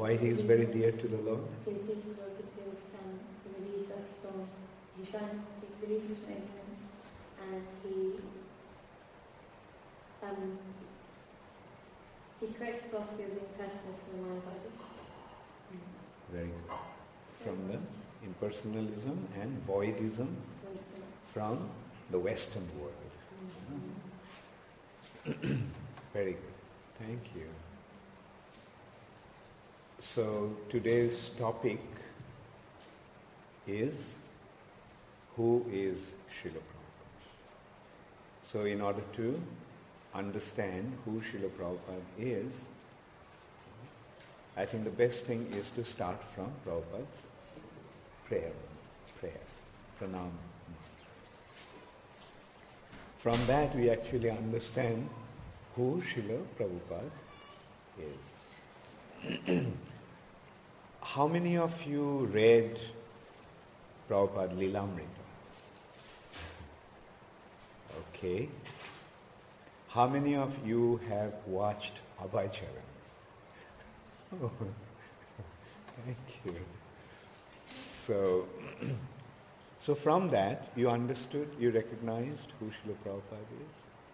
Why he is very dear to the Lord? He is dear to the Lord because he releases us from, he releases from ignorance, and he corrects philosophy of the impersonalists and the Mayavadis. Very good. From the impersonalism and voidism from the Western world. Very good. Thank you. So today's topic is, who is Srila Prabhupada? So in order to understand who Srila Prabhupada is, I think the best thing is to start from Prabhupada's prayer, pranam mantra. From that we actually understand who Srila Prabhupada is. How many of you read Prabhupada Lilamrita? Okay. How many of you have watched Abhaycharan? Oh, thank you. So from that you understood, you recognized who Srila Prabhupada is.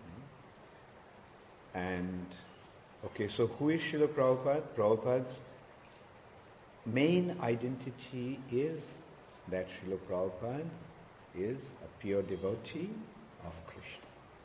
And okay, so who is Srila Prabhupada? Prabhupada's main identity is that Srila Prabhupada is a pure devotee of Krishna.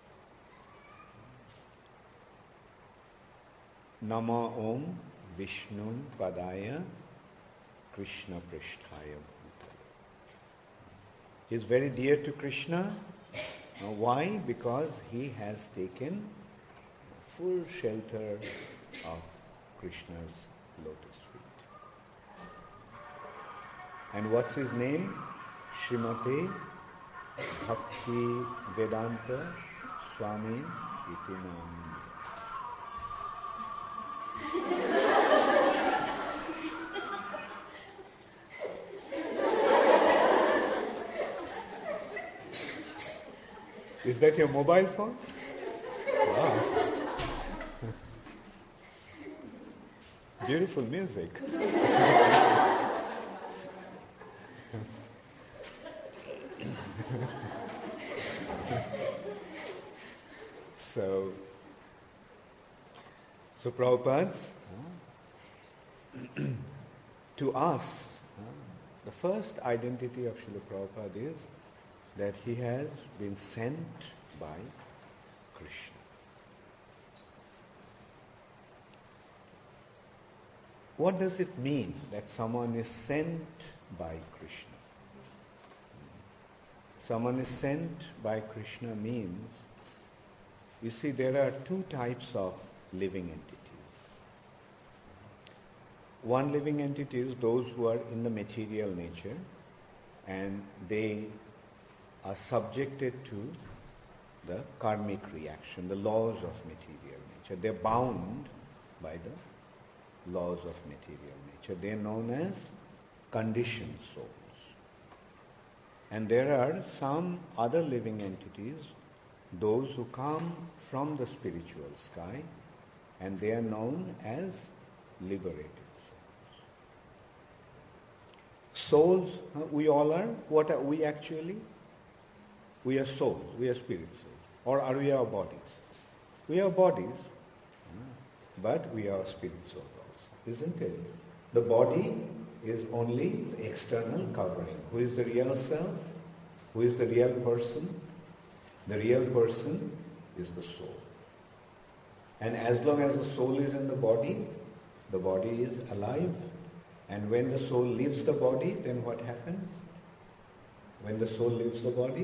Nama Om Vishnu Padaya Krishna Prishthaya Bhutale. He is very dear to Krishna. Now why? Because he has taken full shelter of Krishna's lotus feet. And what's his name? Srimati Bhakti Vedanta Swami Iti Namini. Is that your mobile phone? Wow. Beautiful music. So Prabhupada's, to us, the first identity of Srila Prabhupada is that he has been sent by Krishna. What does it mean that someone is sent by Krishna? Someone is sent by Krishna means, you see, there are two types of living entities. One living entity is those who are in the material nature and they are subjected to the karmic reaction, the laws of material nature. They're bound by the laws of material nature. They're known as conditioned souls. And there are some other living entities, those who come from the spiritual sky, and they are known as liberated souls. Souls, we all are. What are we actually? We are souls, we are spirit souls. Or are we our bodies? We are bodies, but we are spirit souls also, isn't it? The body is only the external covering. Who is the real self? Who is the real person? The real person is the soul. And as long as the soul is in the body is alive. And when the soul leaves the body, then what happens? When the soul leaves the body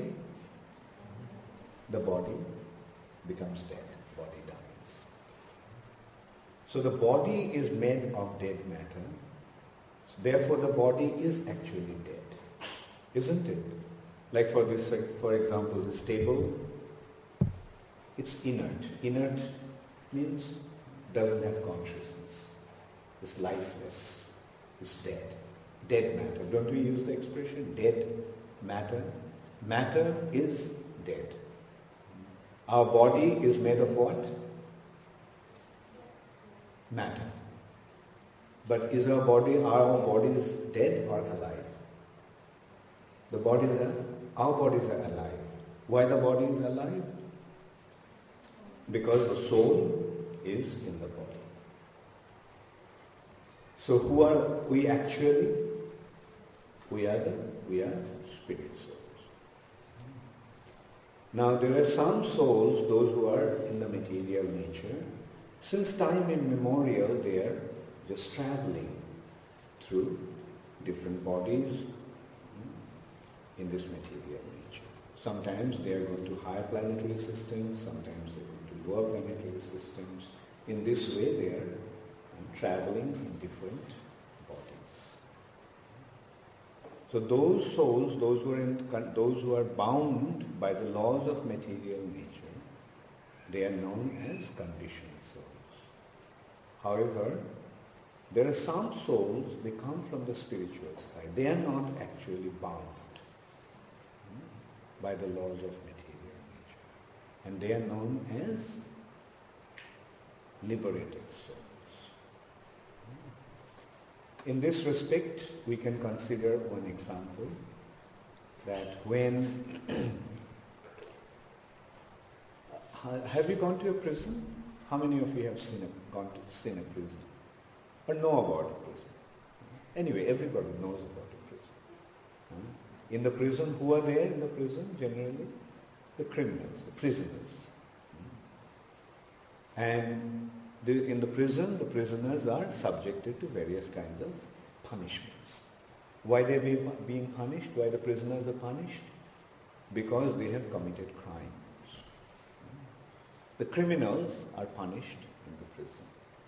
becomes dead. Body dies. So the body is made of dead matter. Therefore the body is actually dead. Isn't it? Like for example, this table, it's inert. Inert means doesn't have consciousness. It's lifeless. It's dead. Dead matter. Don't we use the expression dead matter? Matter is dead. Our body is made of what? Matter. But are our bodies dead or alive? Our bodies are alive. Why the body is alive? Because the soul is in the body. So who are we actually? We are spirit souls. Now there are some souls, those who are in the material nature, since time immemorial they are just traveling through different bodies in this material nature. Sometimes they are going to higher planetary systems, sometimes they are going to lower planetary systems. In this way they are traveling in different bodies. So those souls, those who are bound by the laws of material nature, they are known as conditioned souls. However, there are some souls, they come from the spiritual side. They are not actually bound by the laws of material nature. And they are known as liberated souls. In this respect, we can consider one example, that when have you gone to a prison? How many of you have seen a prison? Or know about a prison? Anyway, everybody knows about a prison. In the prison, who are there in the prison generally? The criminals, the prisoners. And in the prison, the prisoners are subjected to various kinds of punishments. Why they are being punished? Why the prisoners are punished? Because they have committed crimes. The criminals are punished in the prison.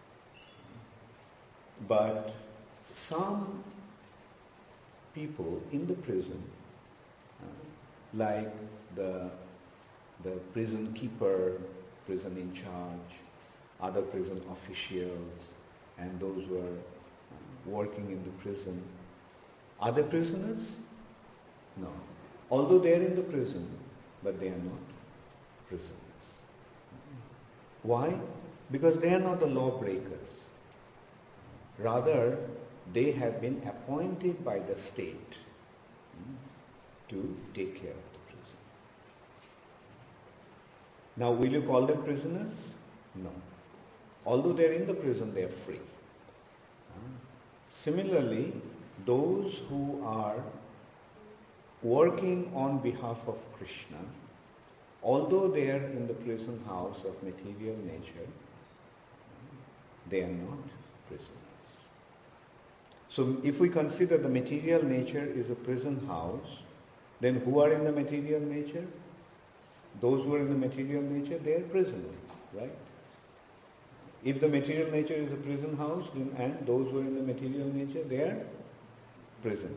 But some people in the prison, like the prison keeper, prison in charge, other prison officials, and those who are working in the prison, are they prisoners? No. Although they are in the prison, but they are not prisoners. Why? Because they are not the lawbreakers. Rather, they have been appointed by the state to take care of the prison. Now, will you call them prisoners? No. Although they are in the prison, they are free. Similarly, those who are working on behalf of Krishna, although they are in the prison house of material nature, they are not prisoners. So if we consider the material nature is a prison house, then who are in the material nature? Those who are in the material nature, they are prisoners, right? If the material nature is a prison house, and those who are in the material nature, they are prisoners.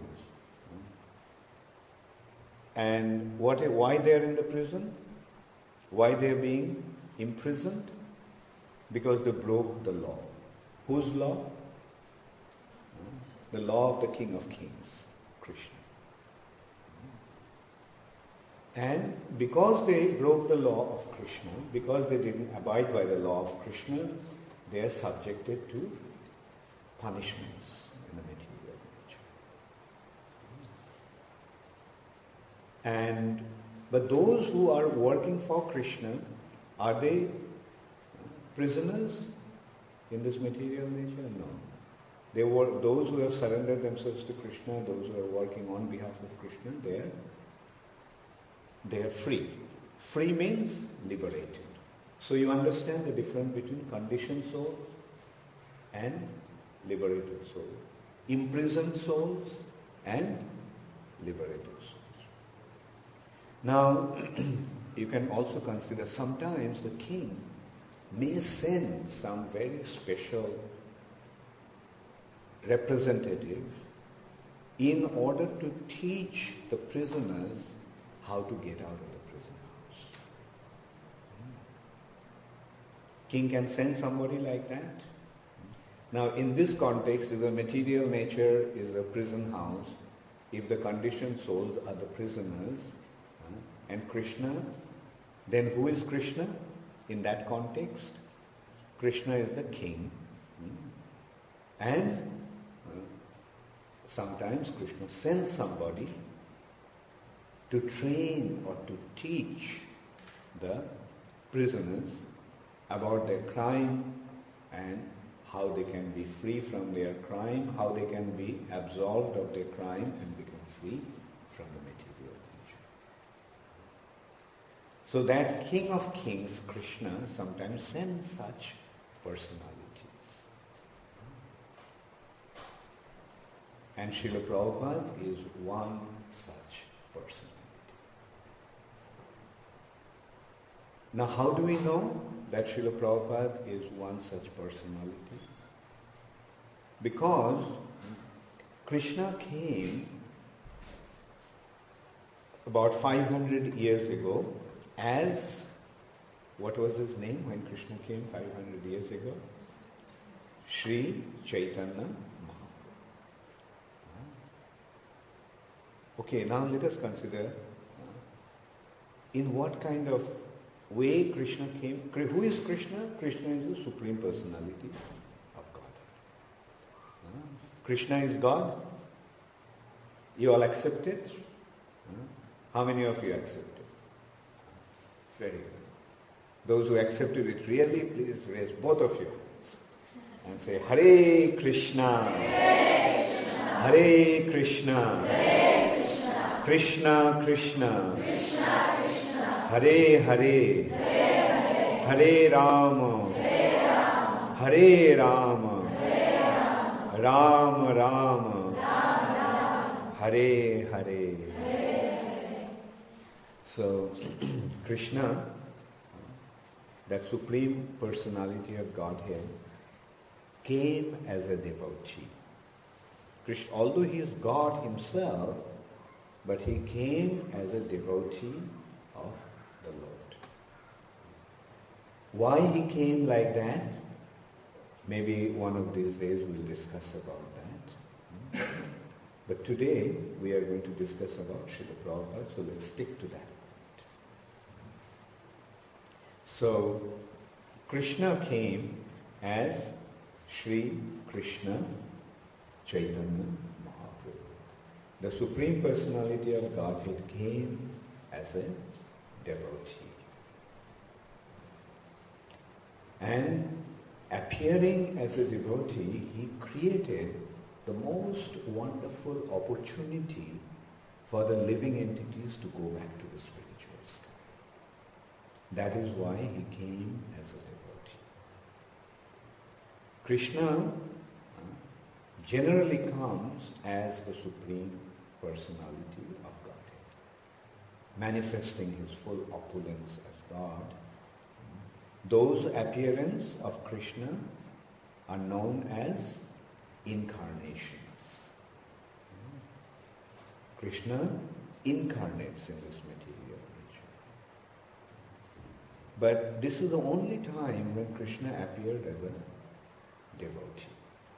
And why they are in the prison? Why they are being imprisoned? Because they broke the law. Whose law? The law of the King of Kings, Krishna. And because they broke the law of Krishna, because they didn't abide by the law of Krishna, they are subjected to punishments in the material nature. But those who are working for Krishna, are they prisoners in this material nature? No. They were those who have surrendered themselves to Krishna, those who are working on behalf of Krishna, they are free. Free means liberated. So you understand the difference between conditioned souls and liberated souls, imprisoned souls and liberated souls. Now, you can also consider sometimes the king may send some very special representative in order to teach the prisoners how to get out of the prison house. King can send somebody like that. Now, in this context, if the material nature is a prison house, if the conditioned souls are the prisoners, and Krishna, then who is Krishna in that context? Krishna is the king. And sometimes Krishna sends somebody to train or to teach the prisoners about their crime and how they can be free from their crime, how they can be absolved of their crime and become free from the material nature. So that King of Kings, Krishna, sometimes sends such personalities. And Srila Prabhupada is one such personality. Now, how do we know that Srila Prabhupada is one such personality? Because Krishna came about 500 years ago as, what was his name when Krishna came 500 years ago? Sri Chaitanya Mahaprabhu. Okay, now let us consider in what kind of way Krishna came. Who is Krishna? Krishna is the Supreme Personality of God. Krishna is God. You all accept it? How many of you accept it? Very good. Those who accepted it really, please raise both of your hands and say, Hare Krishna, Hare Krishna, Krishna Krishna, Hare Hare, Hare Rama, Hare Rama, Rama Rama, Hare Hare. So, Krishna, that Supreme Personality of Godhead, came as a devotee. Krishna, although he is God himself, but he came as a devotee of the Lord. Why he came like that? Maybe one of these days we'll discuss about that. But today we are going to discuss about Srila Prabhupada, so let's stick to that. So, Krishna came as Sri Krishna Chaitanya Mahaprabhu. The Supreme Personality of Godhead came as a devotee. And appearing as a devotee, he created the most wonderful opportunity for the living entities to go back to the spiritual sky. That is why he came as a devotee. Krishna generally comes as the Supreme Personality of Godhead, manifesting his full opulence as God. Those appearances of Krishna are known as incarnations. Krishna incarnates in this material nature. But this is the only time when Krishna appeared as a devotee.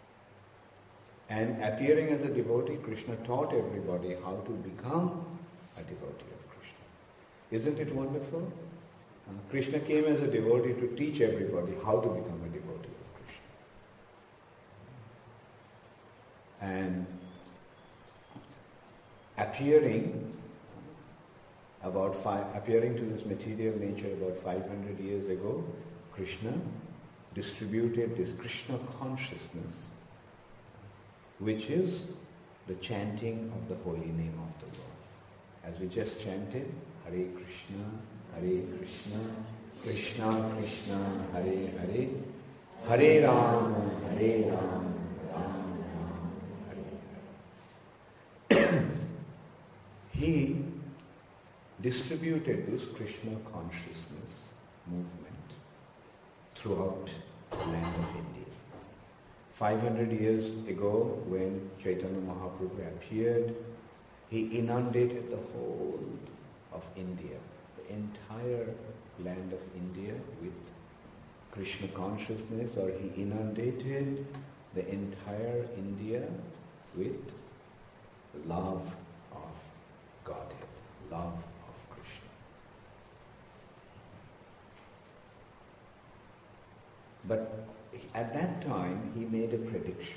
And appearing as a devotee, Krishna taught everybody how to become a devotee of Krishna. Isn't it wonderful? Krishna came as a devotee to teach everybody how to become a devotee of Krishna. And appearing to this material nature about 500 years ago, Krishna distributed this Krishna consciousness, which is the chanting of the holy name of the Lord. As we just chanted, Hare Krishna, Krishna Krishna, Hare Hare, Hare Rama, Hare Rama, Rama Rama, Hare Hare. He distributed this Krishna consciousness movement throughout the land of India. 500 years ago, when Chaitanya Mahaprabhu appeared, he inundated the whole of India, the entire land of India with Krishna consciousness, or he inundated the entire India with love of Godhead, love of Krishna. But at that time he made a prediction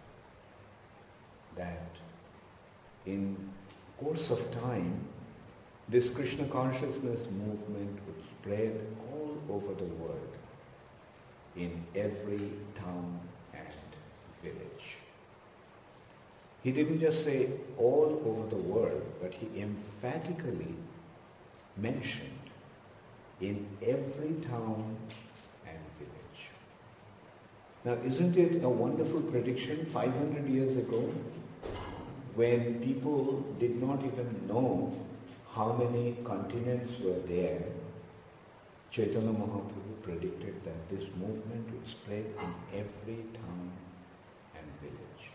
that in course of time this Krishna consciousness movement would spread all over the world, in every town and village. He didn't just say all over the world, but he emphatically mentioned in every town and village. Now, isn't it a wonderful prediction 500 years ago, when people did not even know how many continents were there? Chaitanya Mahaprabhu predicted that this movement would spread in every town and village.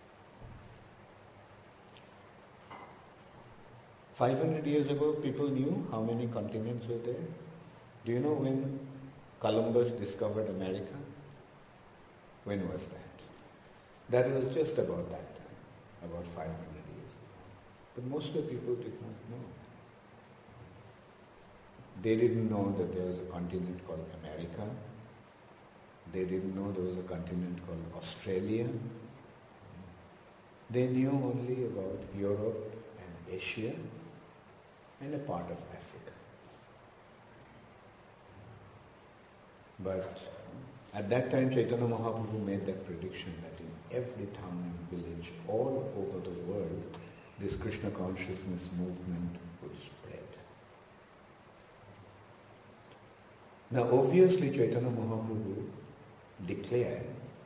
500 years ago, people knew how many continents were there. Do you know when Columbus discovered America? When was that? That was just about that time, about 500 years ago. But most of the people did not know. They didn't know that there was a continent called America. They didn't know there was a continent called Australia. They knew only about Europe and Asia and a part of Africa. But at that time, Chaitanya Mahaprabhu made that prediction that in every town and village all over the world, this Krishna consciousness movement would spread. Now, obviously, Chaitanya Mahaprabhu declared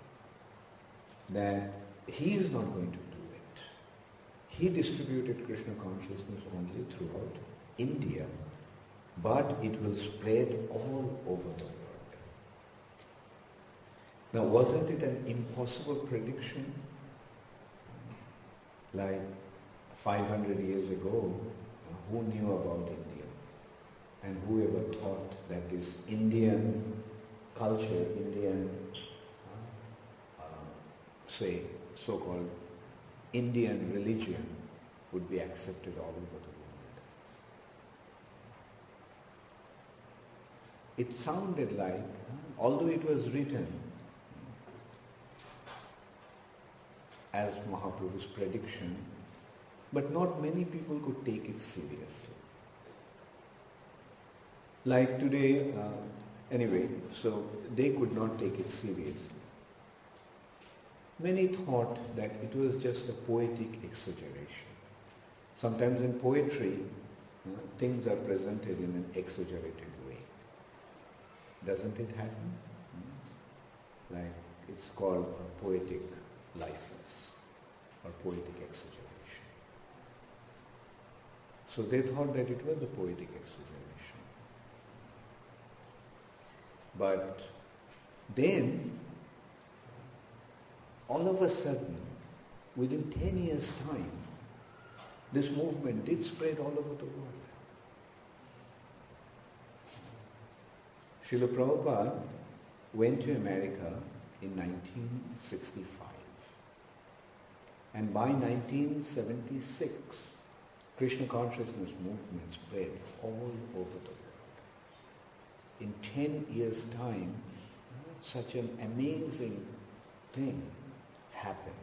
that he is not going to do it. He distributed Krishna consciousness only throughout India, but it will spread all over the world. Now, wasn't it an impossible prediction? Like 500 years ago, who knew about India? And whoever thought that this Indian culture, Indian, say, so-called Indian religion would be accepted all over the world? It sounded like, although it was written as Mahaprabhu's prediction, but not many people could take it seriously. Like today, anyway, so they could not take it seriously. Many thought that it was just a poetic exaggeration. Sometimes in poetry, things are presented in an exaggerated way. Doesn't it happen? Like it's called a poetic license or poetic exaggeration. So they thought that it was a poetic exaggeration. But then, all of a sudden, within 10 years' time, this movement did spread all over the world. Srila Prabhupada went to America in 1965. And by 1976, Krishna consciousness movement spread all over the world. In 10 years' time, such an amazing thing happened.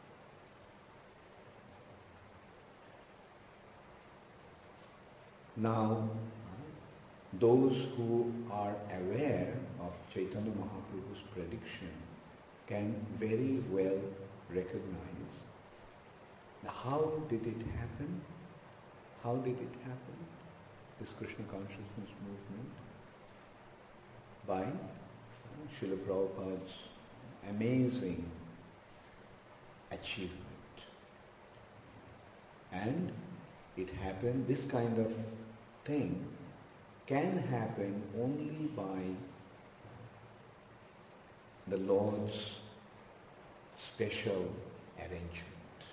Now, those who are aware of Chaitanya Mahaprabhu's prediction can very well recognize how did it happen? How did it happen? This Krishna consciousness movement? By Srila Prabhupada's amazing achievement. And it happened, this kind of thing can happen only by the Lord's special arrangement.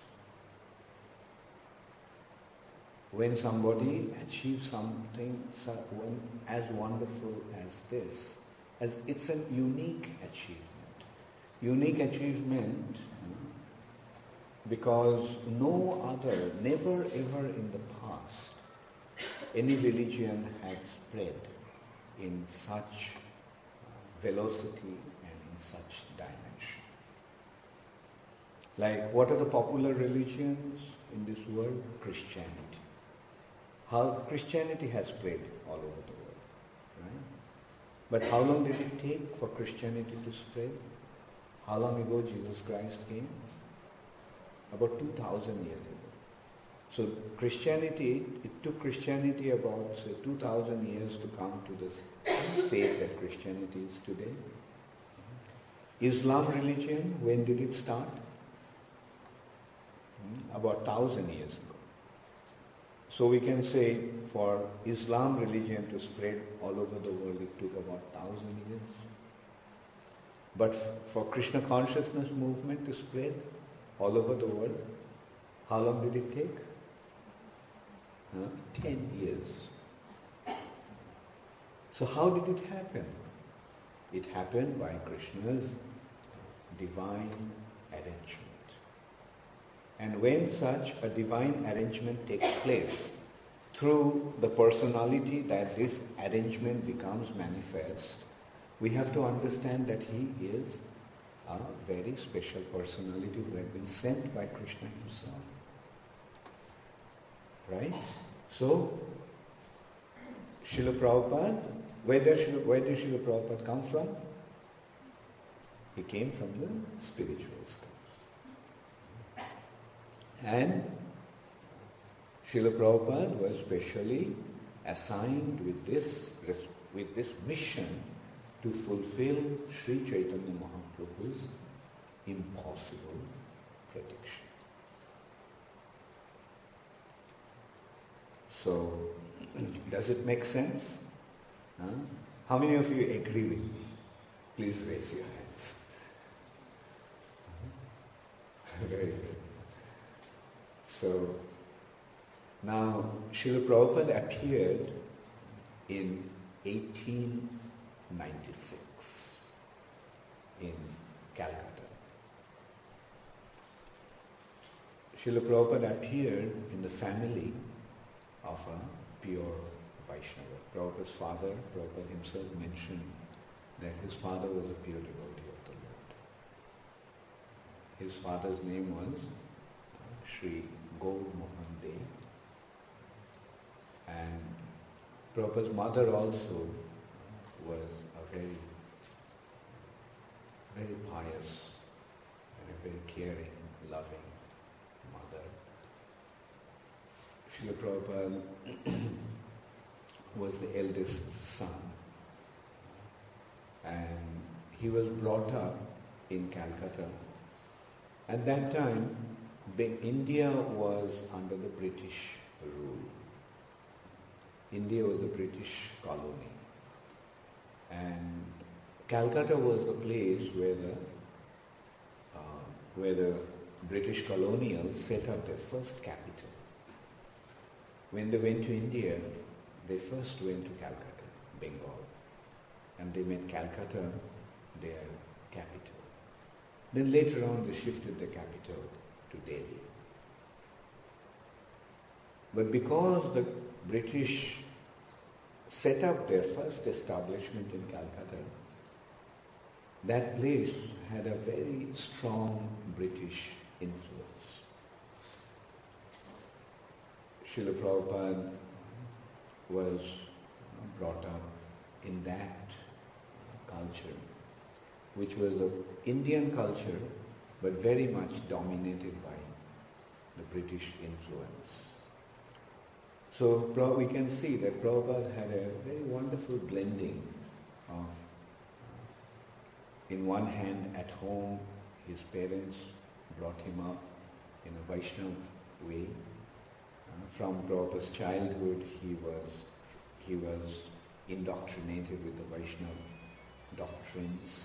When somebody achieves something as wonderful as this, as it's a unique achievement. Unique achievement because no other, never ever in the past, any religion had spread in such velocity and in such dimension. Like, what are the popular religions in this world? Christianity. How Christianity has spread all over the world, right? But how long did it take for Christianity to spread? How long ago Jesus Christ came? About 2,000 years ago. So Christianity, it took Christianity about, say, 2,000 years to come to the state that Christianity is today. Islam religion, when did it start? About 1,000 years ago. So we can say for Islam religion to spread all over the world, it took about 1,000 years. But for Krishna consciousness movement to spread all over the world, how long did it take? 10 years. So how did it happen? It happened by Krishna's divine arrangement. And when such a divine arrangement takes place, through the personality that this arrangement becomes manifest, we have to understand that he is a very special personality who had been sent by Krishna himself. Right? So, Srila Prabhupada, where did Srila Prabhupada come from? He came from the spiritual schools. And Srila Prabhupada was specially assigned with this mission to fulfill Sri Chaitanya Mahaprabhu's impossible prediction. So, does it make sense? How many of you agree with me? Please raise your hands. Very good. So, now Srila Prabhupada appeared in 1896 in Calcutta. Srila Prabhupada appeared in the family of a pure Vaishnava. Prabhupada's father, Prabhupada himself mentioned that his father was a pure devotee of the Lord. His father's name was Sri Gaur Mohan Dey. And Prabhupada's mother also was a very, very pious and a very caring, loving mother. Srila Prabhupada was the eldest son, and he was brought up in Calcutta. At that time, India was under the British rule. India was a British colony, and Calcutta was the place where the British colonials set up their first capital. When they went to India, they first went to Calcutta, Bengal, and they made Calcutta their capital. Then later on they shifted the capital to Delhi. But because the British set up their first establishment in Calcutta, that place had a very strong British influence. Srila Prabhupada was brought up in that culture, which was an Indian culture, but very much dominated by the British influence. So we can see that Prabhupada had a very wonderful blending of, in one hand, at home, his parents brought him up in a Vaishnava way. From Prabhupada's childhood, he was indoctrinated with the Vaishnava doctrines.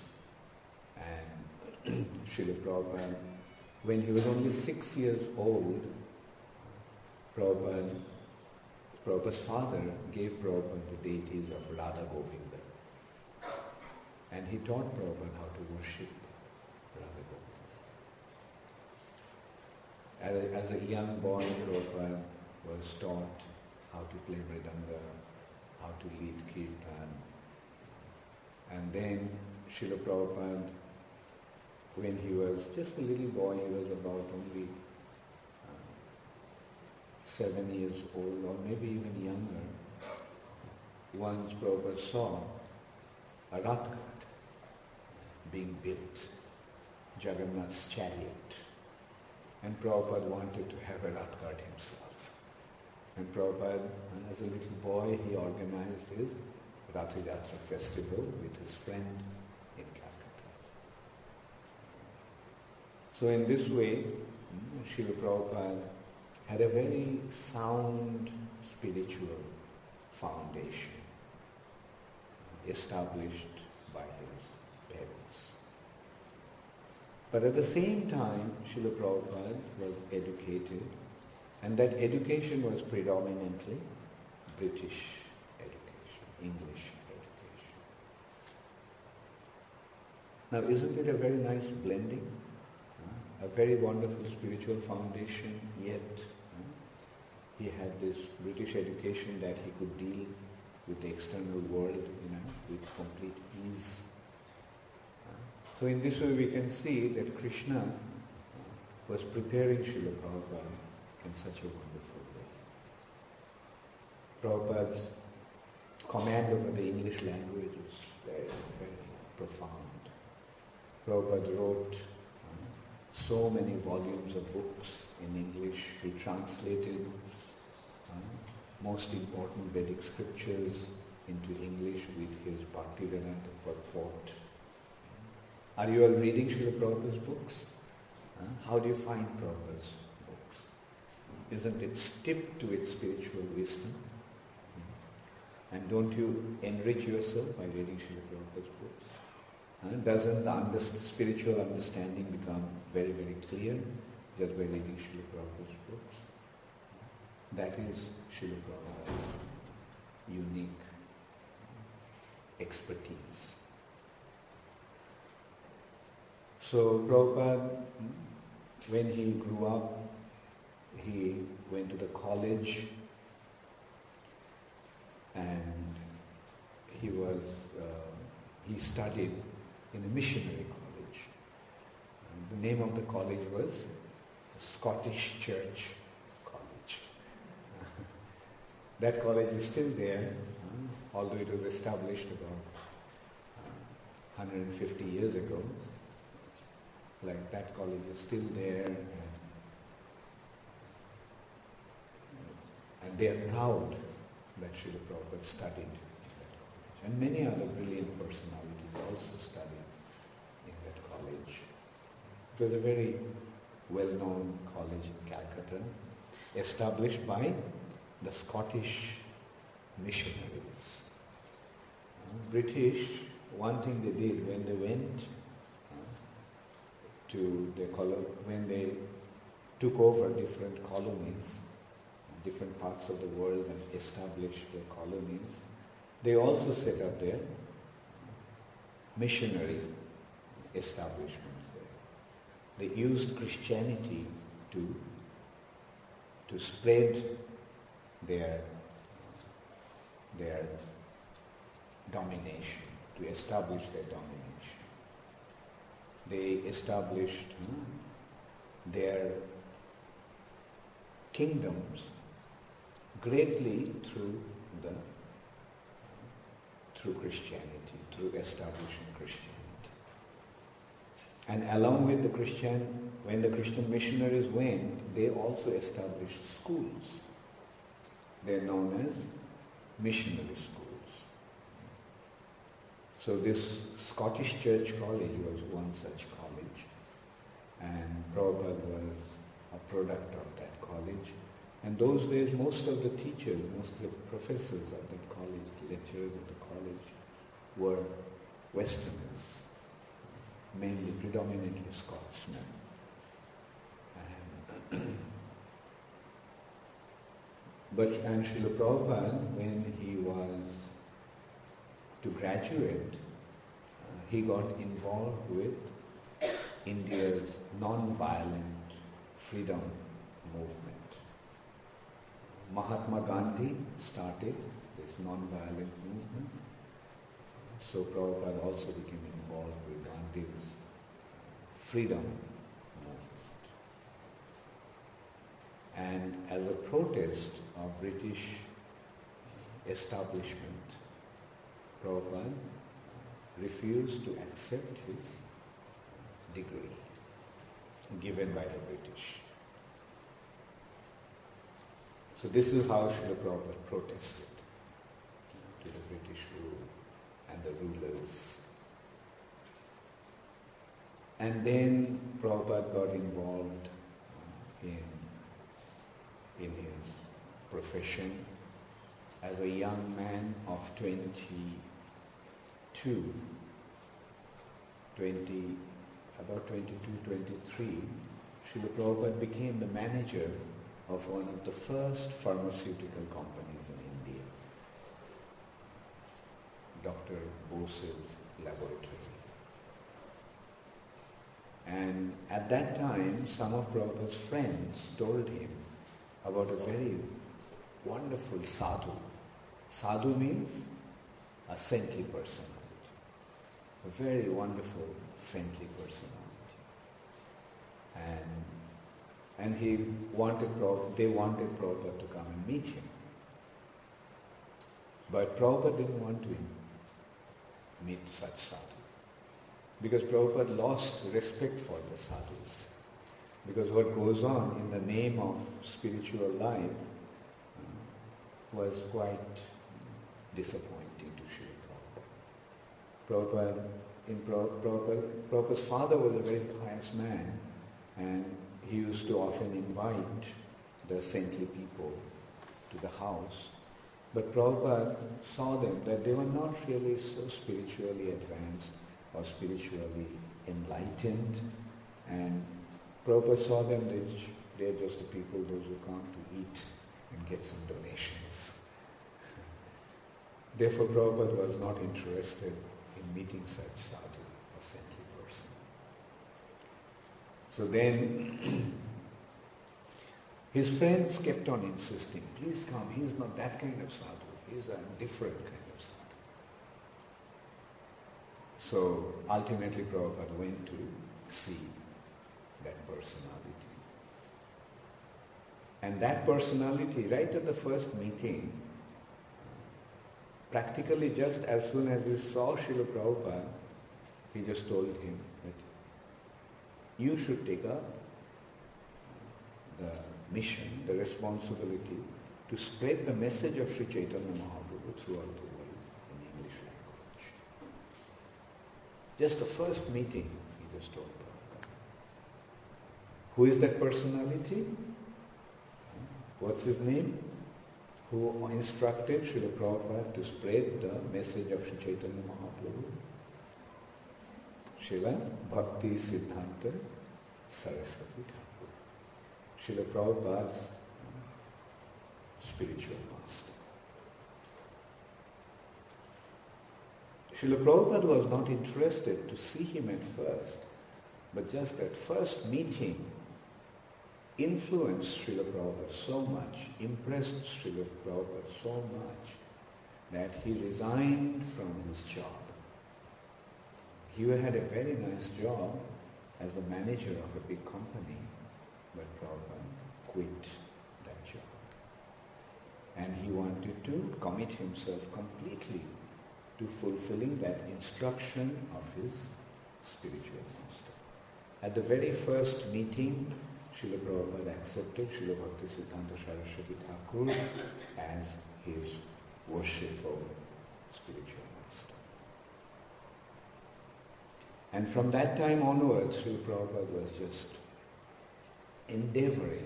And Srila Prabhupada, when he was only 6 years old, Prabhupada's father gave Prabhupada the deities of Radha Govinda. And he taught Prabhupada how to worship Radha Govinda. As a young boy, Prabhupada was taught how to play mridanga, how to lead kirtan. And then Srila Prabhupada when he was just a little boy, he was about only 7 years old or maybe even younger, once Prabhupada saw a Rath cart being built, Jagannath's chariot. And Prabhupada wanted to have a Rath cart himself. And Prabhupada, as a little boy, he organized his Rath Yatra festival with his friend in Calcutta. So in this way, Srila Prabhupada had a very sound spiritual foundation established by his parents. But at the same time, Srila Prabhupada was educated, and that education was predominantly British education, English education. Now, isn't it a very nice blending? A very wonderful spiritual foundation, yet he had this British education that he could deal with the external world, with complete ease. So in this way we can see that Krishna was preparing Srila Prabhupada in such a wonderful way. Prabhupada's command over the English language is very, very profound. Prabhupada wrote so many volumes of books in English. He translated most important Vedic scriptures into English with his Bhaktivedanta purport. Are you all reading Srila Prabhupada's books? How do you find Prabhupada's books? Isn't it steeped to its spiritual wisdom? And don't you enrich yourself by reading Srila Prabhupada's books? Doesn't the spiritual understanding become very, very clear just by reading Srila Prabhupada's books? That is Srila Prabhupada's unique expertise. So Prabhupada, when he grew up, he went to the college and he studied in a missionary college. And the name of the college was Scottish Church College. That college is still there, although it was established about 150 years ago. Like that college is still there, and they are proud that Srila Prabhupada studied in that college. And many other brilliant personalities also studied in that college. It was a very well-known college in Calcutta, established by the Scottish missionaries. British, one thing they did when they went when they took over different colonies, different parts of the world and established their colonies, they also set up their missionary establishments there. They used Christianity to spread their domination, to establish their domination. They established their kingdoms greatly through Christianity, through establishing Christianity. And along with when the Christian missionaries went, they also established schools. They're known as missionary schools. So this Scottish Church College was one such college, and Prabhupada was a product of that college. And those days, most of the teachers, most of the professors of that college, the lecturers of the college, were Westerners, mainly, predominantly Scotsmen. And Srila Prabhupada, when he was to graduate, he got involved with India's non-violent freedom movement. Mahatma Gandhi started this non-violent movement. So Prabhupada also became involved with Gandhi's freedom movement. And as a protest of British establishment, Prabhupada refused to accept his degree given by the British. So this is how Srila Prabhupada protested to the British rule and the rulers. And then Prabhupada got involved in his profession as a young man of about 22, 23, Srila Prabhupada became the manager of one of the first pharmaceutical companies in India, Dr. Bose's laboratory. And at that time, some of Prabhupada's friends told him about a very wonderful sadhu. Sadhu means a saintly personality. A very wonderful saintly personality. And they wanted Prabhupada to come and meet him. But Prabhupada didn't want to meet such sadhu. Because Prabhupada lost respect for the sadhus. Because what goes on in the name of spiritual life was quite disappointing to Srila Prabhupada. Prabhupada's father was a very pious man, and he used to often invite the saintly people to the house. But Prabhupada saw them that they were not really so spiritually advanced or spiritually enlightened, and Prabhupada saw them, they're just the people, those who come to eat and get some donations. Therefore Prabhupada was not interested in meeting such sadhu, a saintly person. So then his friends kept on insisting, please come, he's not that kind of sadhu, he's a different kind of sadhu. So ultimately Prabhupada went to see that personality. And that personality, right at the first meeting, practically just as soon as he saw Srila Prabhupada, he just told him that you should take up the mission, the responsibility to spread the message of Sri Chaitanya Mahaprabhu throughout the world in English language. Just the first meeting, he just told Prabhupada. Who is that personality? What's his name? Who instructed Srila Prabhupada to spread the message of Sri Chaitanya Mahaprabhu? Srila Bhakti Siddhanta Saraswati Thakur. Srila Prabhupada's spiritual master. Srila Prabhupada was not interested to see him at first, but just that first meeting influenced Srila Prabhupada so much, impressed Srila Prabhupada so much, that he resigned from his job. He had a very nice job as the manager of a big company, but Prabhupada quit that job. And he wanted to commit himself completely to fulfilling that instruction of his spiritual master. At the very first meeting, Srila Prabhupada accepted Srila Bhakti Siddhanta Saraswati Thakur as his worshipful spiritual master. And from that time onwards, Srila Prabhupada was just endeavoring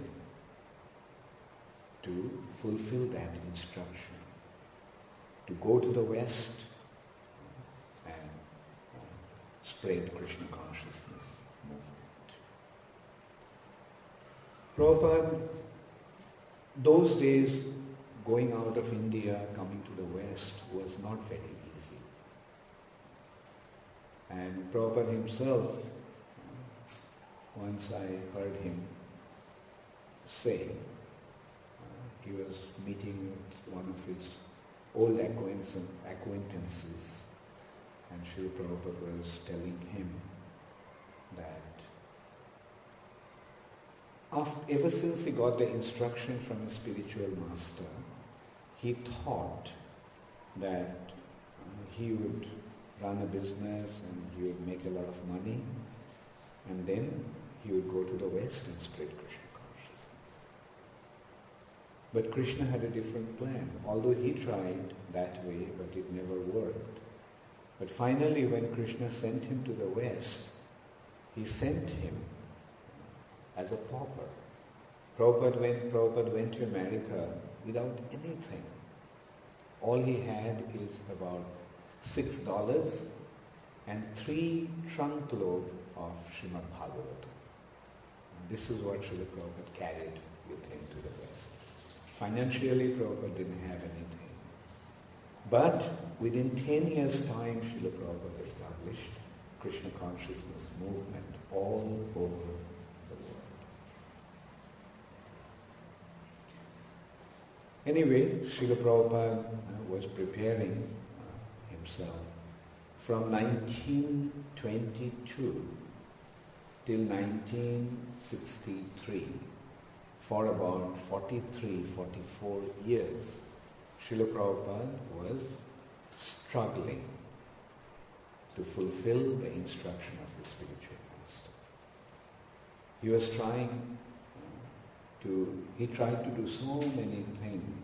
to fulfill that instruction, to go to the West and spread Krishna consciousness movement. Prabhupada, those days, going out of India, coming to the West was not very easy. And Prabhupada himself, once I heard him say, he was meeting with one of his old acquaintances, and Srila Prabhupada was telling him that Ever since he got the instruction from his spiritual master, he thought that he would run a business and he would make a lot of money, and then he would go to the West and spread Krishna consciousness. But Krishna had a different plan, although he tried that way, but it never worked. But finally, when Krishna sent him to the West, he sent him as a pauper. When Prabhupada went to America without anything, all he had is about $6 and 3 trunkload of Srimad Bhagavatam. This is what Srila Prabhupada carried with him to the West. Financially, Prabhupada didn't have anything. But within 10 years' time, Srila Prabhupada established Krishna consciousness movement all over the world. Anyway, Srila Prabhupada was preparing himself from 1922 till 1963. For about 43, 44 years, Srila Prabhupada was struggling to fulfill the instruction of his spiritual master. He was he tried to do so many things.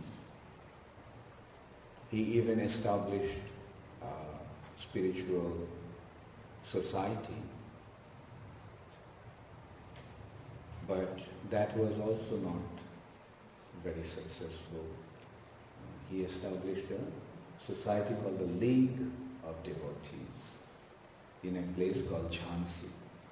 He even established a spiritual society. But that was also not very successful. He established a society called the League of Devotees in a place called Jhansi.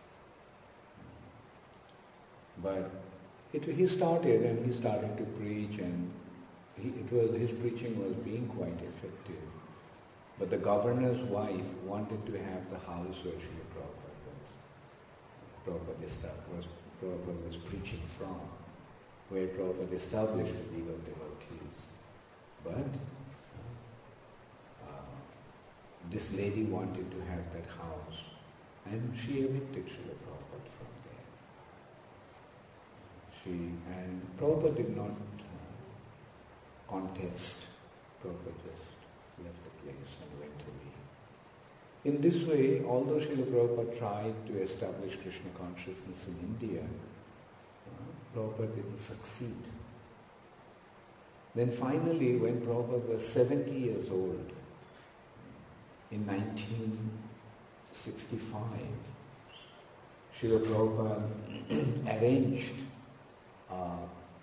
But he started to preach, and his preaching was being quite effective. But the governor's wife wanted to have the house where Srila Prabhupada was preaching from, where Prabhupada established the League of Devotees. But this lady wanted to have that house, and she evicted Srila Prabhupada from there. And Prabhupada did not contest. Prabhupada just left the place and went away. In this way, although Srila Prabhupada tried to establish Krishna consciousness in India, Prabhupada didn't succeed. Then finally, when Prabhupada was 70 years old, in 1965, Srila Prabhupada arranged a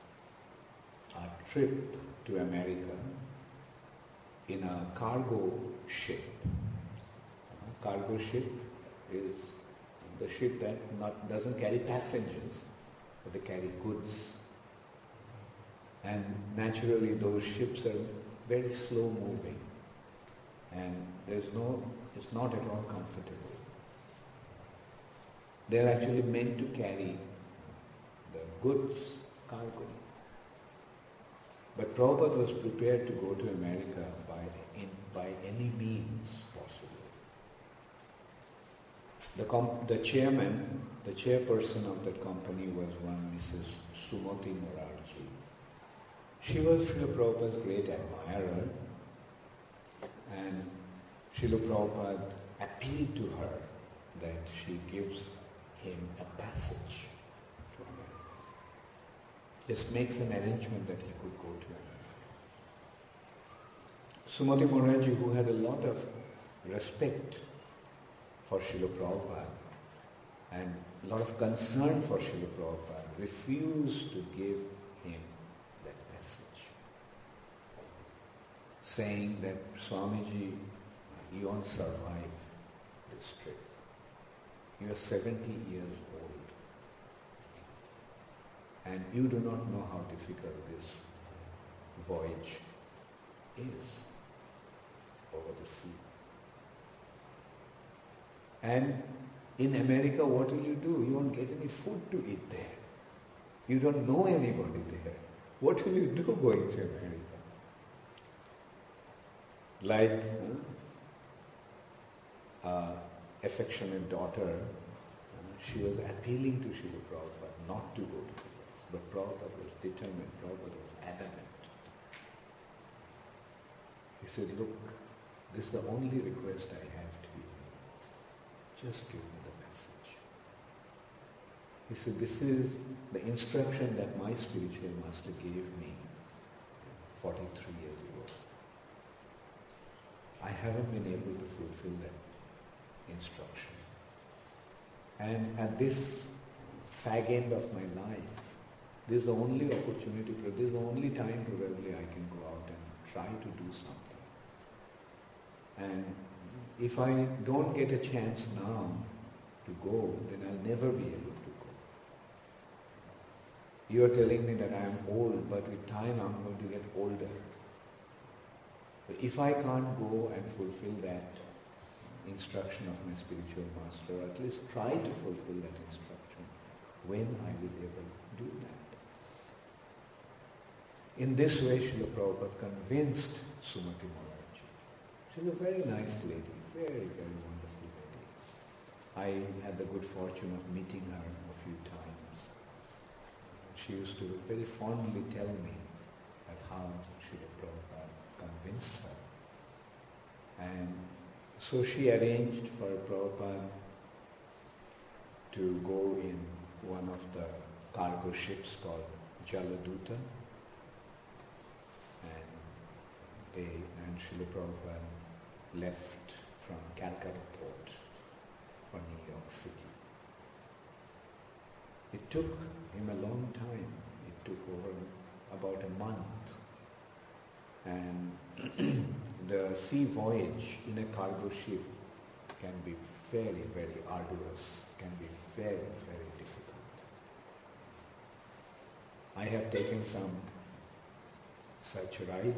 trip to America in a cargo ship. Cargo ship is the ship that doesn't carry passengers, but they carry goods. And naturally those ships are very slow moving, and it's not at all comfortable. They're actually meant to carry the goods, cargo. But Prabhupada was prepared to go to America by any means possible. The chairperson of that company was one Mrs. Sumati Morarji. She was Srila Prabhupada's great admirer, and Srila Prabhupada appealed to her that she gives him a passage to America. Just makes an arrangement that he could go to America. Sumati Morarji, who had a lot of respect for Srila Prabhupada and a lot of concern for Srila Prabhupada, refused to give him that passage, saying that Swamiji, you won't survive this trip. You are 70 years old, and you do not know how difficult this voyage is over the sea. And in America, what will you do? You won't get any food to eat there. You don't know anybody there. What will you do going to America? Like affectionate daughter, she was appealing to Srila Prabhupada not to go to the West. But Prabhupada was determined, Prabhupada was adamant. He said, look, this is the only request I have to you. Just give me the message. He said, this is the instruction that my spiritual master gave me 43 years ago. I haven't been able to fulfill that instruction. And at this fag end of my life, this is the only opportunity, this is the only time probably I can go out and try to do something. And if I don't get a chance now to go, then I'll never be able to go. You are telling me that I am old, but with time I'm going to get older. But if I can't go and fulfill that instruction of my spiritual master, or at least try to fulfill that instruction, when I will ever do that? In this way, Srila Prabhupada convinced Sumati Moraji. She's a very nice lady, very, very wonderful lady. I had the good fortune of meeting her a few times. She used to very fondly tell me that how Srila Prabhupada convinced her. And so she arranged for Prabhupada to go in one of the cargo ships called Jaladuta. And Srila Prabhupada left from Calcutta port for New York City. It took him a long time. It took over about a month. And the sea voyage in a cargo ship can be very, very arduous, can be very, very difficult. I have taken some such ride,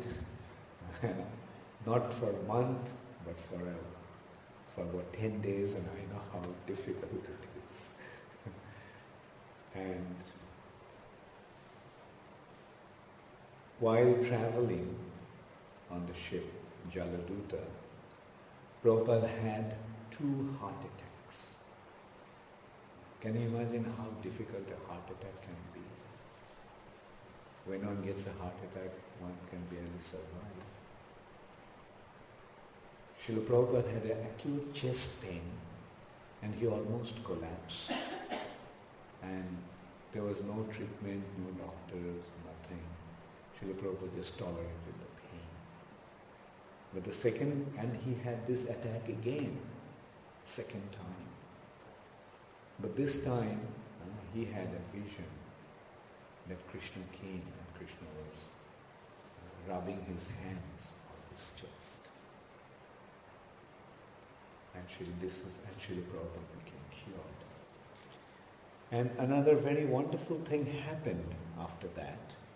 not for a month, but for about 10 days, and I know how difficult it is. And while traveling on the ship Jaladuta, Prabhupada had 2 heart attacks. Can you imagine how difficult a heart attack can be? When one gets a heart attack, one can barely survive. Srila Prabhupada had an acute chest pain and he almost collapsed. And there was no treatment, no doctors, nothing. Srila Prabhupada just tolerated the pain. But the second, and he had this attack again, second time. But this time, he had a vision that Krishna came and Krishna was rubbing his hands on his chest. And Srila Prabhupada became cured. And another very wonderful thing happened after that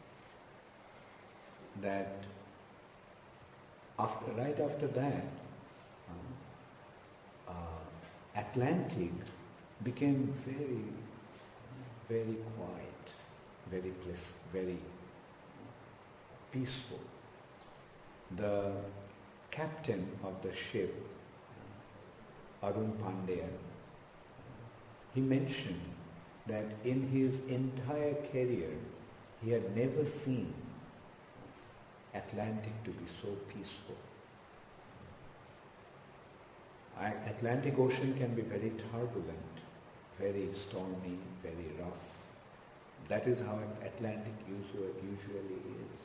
right after that, Atlantic became very, very quiet, very pleasant, very peaceful. The captain of the ship, Arun Pandya, he mentioned that in his entire career, he had never seen Atlantic to be so peaceful. Atlantic Ocean can be very turbulent, very stormy, very rough. That is how Atlantic usually is.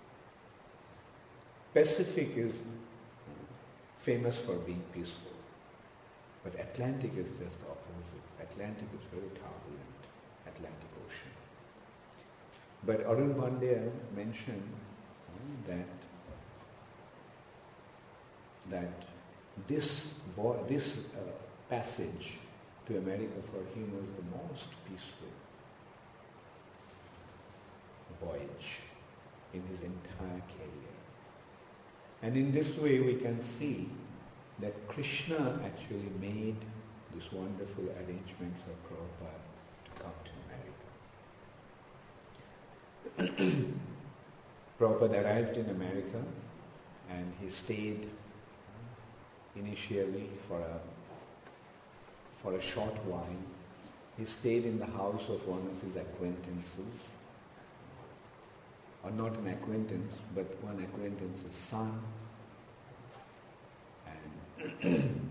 Pacific is famous for being peaceful, but Atlantic is just the opposite. Atlantic is very turbulent, Atlantic Ocean. But Arun Pandya mentioned that this passage to America for him was the most peaceful voyage in his entire career. And in this way we can see that Krishna actually made this wonderful arrangement for Prabhupada to come to America. Prabhupada arrived in America and he stayed initially for a short while. He stayed in the house of one of his acquaintances or not an acquaintance, but one acquaintance's son. And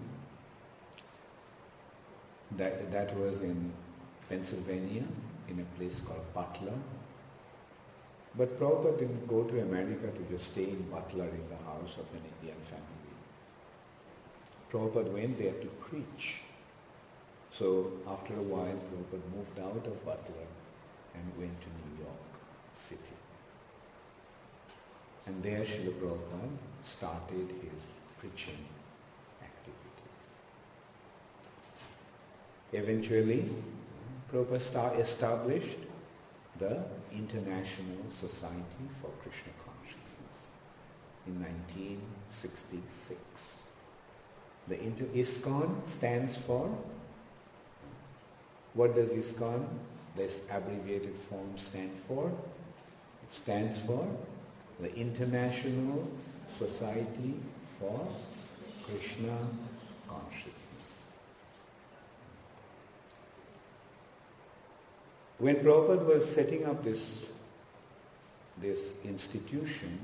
that was in Pennsylvania, in a place called Butler. But Prabhupada didn't go to America to just stay in Butler in the house of an Indian family. Prabhupada went there to preach. So after a while, Prabhupada moved out of Butler and went to New York City. And there Srila Prabhupada started his preaching activities. Eventually, Prabhupada established the International Society for Krishna Consciousness in 1966. The ISKCON stands for, what does ISKCON, this abbreviated form, stand for? It stands for the International Society for Krishna Consciousness. When Prabhupada was setting up this institution,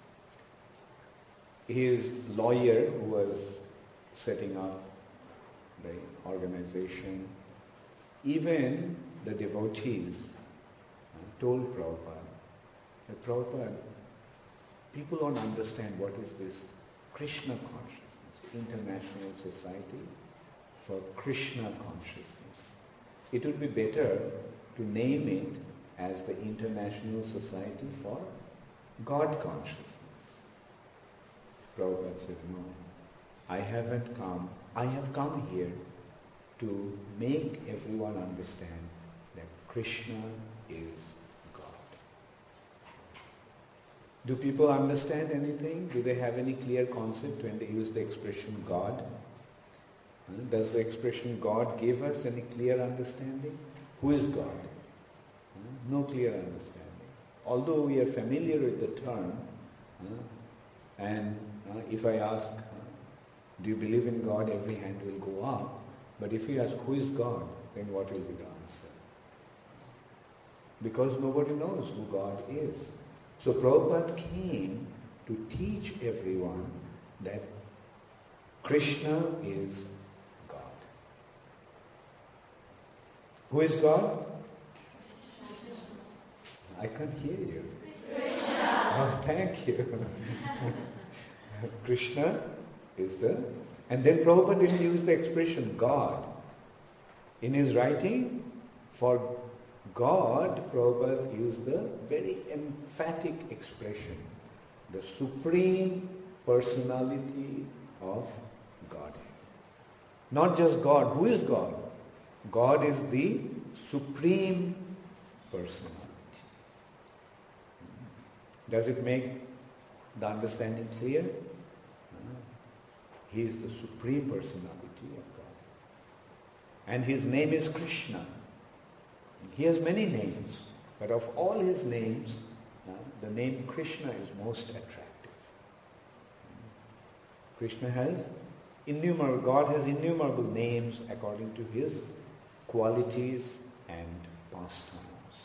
his lawyer who was setting up the organization, even the devotees told Prabhupada that Prabhupada, people don't understand what is this Krishna consciousness, International Society for Krishna Consciousness. It would be better to name it as the International Society for God Consciousness. Prabhupada said, no, I have come here to make everyone understand that Krishna is God. Do people understand anything? Do they have any clear concept when they use the expression God? Does the expression God give us any clear understanding? Who is God? No clear understanding. Although we are familiar with the term, and if I ask, do you believe in God, every hand will go up. But if you ask, who is God, then what will be the answer? Because nobody knows who God is. So Prabhupada came to teach everyone that Krishna is God. Who is God? I can't hear you. Oh, thank you. Krishna is and then Prabhupada didn't use the expression God. In his writing, for God, Prabhupada used the very emphatic expression, the Supreme Personality of Godhead. Not just God. Who is God? God is the Supreme Personality. Does it make the understanding clear? He is the Supreme Personality of God. And His name is Krishna. He has many names, but of all His names, the name Krishna is most attractive. Krishna has God has innumerable names according to His qualities and pastimes.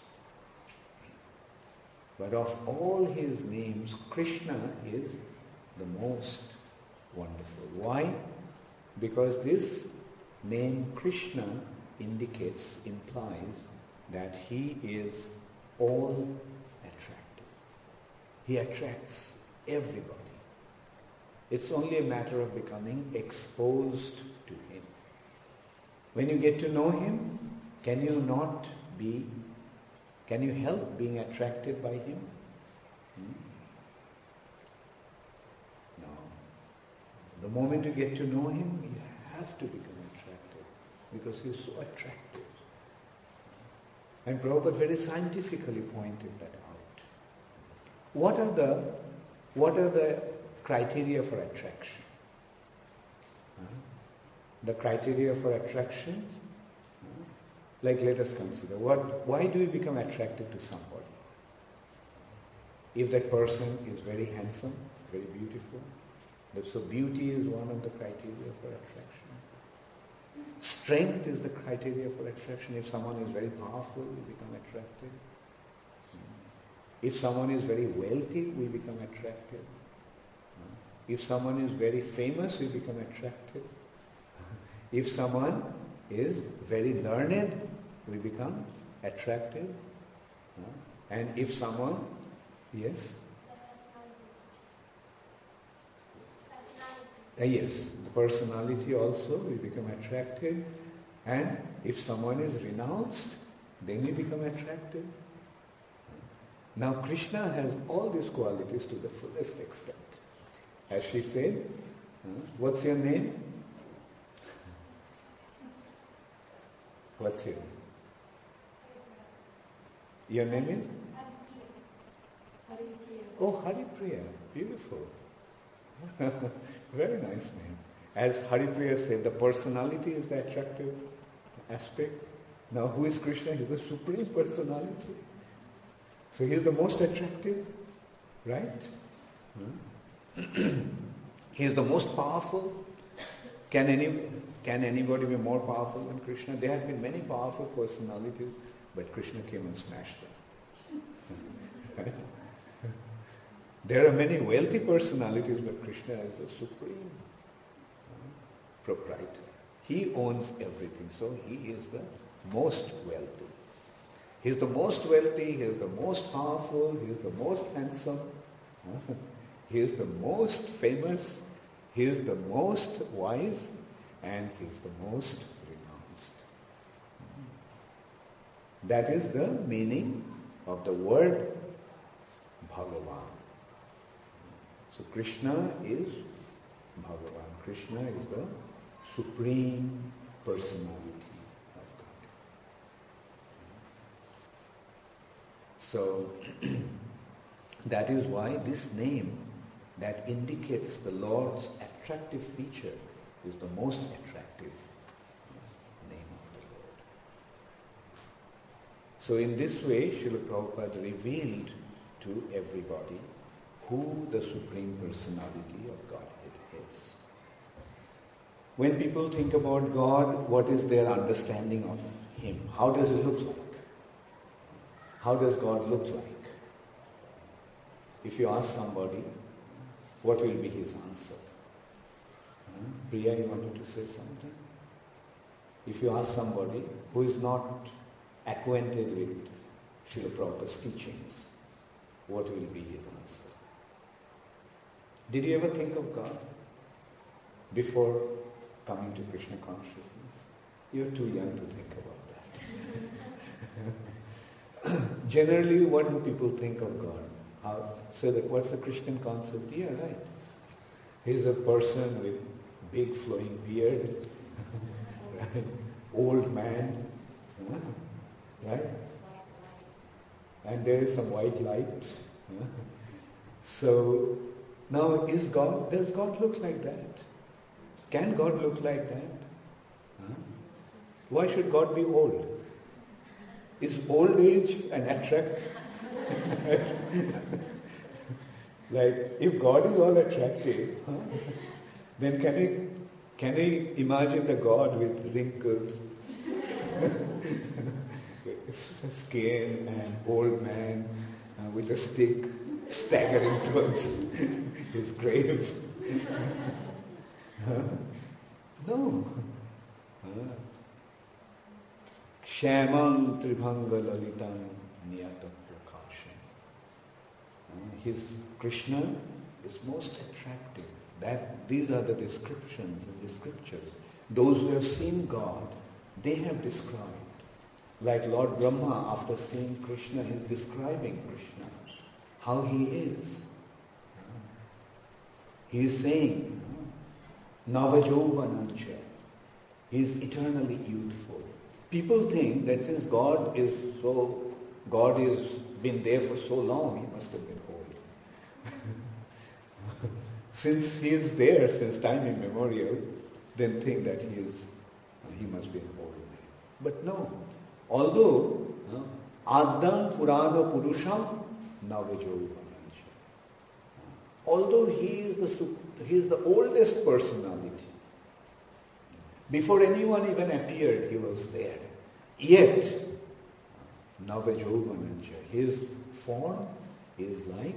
But of all His names, Krishna is the most wonderful. Why? Because this name Krishna implies that He is all attractive. He attracts everybody. It's only a matter of becoming exposed to Him. When you get to know Him, can you help being attracted by Him? No. The moment you get to know Him, you have to become attracted because He is so attractive. And Prabhupada very scientifically pointed that out. What are the criteria for attraction? The criteria for attraction, like let us consider, why do we become attracted to somebody? If that person is very handsome, very beautiful, so beauty is one of the criteria for attraction. Strength is the criteria for attraction. If someone is very powerful, you become attracted. If someone is very wealthy, we become attractive. If someone is very famous, we become attractive. If someone is very learned, we become attractive. And if someone, yes? Yes, the personality also, we become attractive. And if someone is renounced, then we become attractive. Now Krishna has all these qualities to the fullest extent. As she said, what's your name? What's your name? Your name is? Haripriya. Oh, Haripriya. Beautiful. Very nice name. As Haripriya said, the personality is the attractive aspect. Now who is Krishna? He's the Supreme Personality. So he is the most attractive, right? He is the most powerful. Can anybody be more powerful than Krishna? There have been many powerful personalities, but Krishna came and smashed them. There are many wealthy personalities, but Krishna is the supreme proprietor. He owns everything, so he is the most wealthy. He is the most wealthy, he is the most powerful, he is the most handsome, he is the most famous, he is the most wise, and he is the most renounced. That is the meaning of the word Bhagavan. So Krishna is Bhagavan. Krishna is the Supreme Personality of God. So that is why this name that indicates the Lord's attractive feature is the most attractive name of the Lord. So in this way, Srila Prabhupada revealed to everybody who the Supreme Personality of Godhead is. When people think about God, what is their understanding of Him? How does it look like? How does God look like? If you ask somebody, what will be his answer? Priya, you wanted to say something? If you ask somebody who is not acquainted with Srila Prabhupada's teachings, what will be his answer? Did you ever think of God before coming to Krishna consciousness? You're too young to think about that. Generally, what do people think of God? What's the Christian concept? Yeah, right. He's a person with big flowing beard, right? Old man, right? And there is some white light. So now, does God look like that? Can God look like that? Why should God be old? Is old age an attract? Like, if God is all attractive, then can we imagine the God with wrinkles, skin, and old man with a stick staggering towards his grave? No. Shyamam Tribhanga Lalitam Niyata Prakasham. His Krishna is most attractive. These are the descriptions in the scriptures. Those who have seen God, they have described. Like Lord Brahma, after seeing Krishna, is describing Krishna, how he is. He is saying, Navajovanancha. He is eternally youthful. People think that since God has been there for so long, he must have been old. Since he is there since time immemorial, then think that he must be an old man. But no. Although Adam Purana Purusham Navajovanancha. Although he is the oldest personality. Before anyone even appeared, he was there. Yet, Navajovanancha, his form is like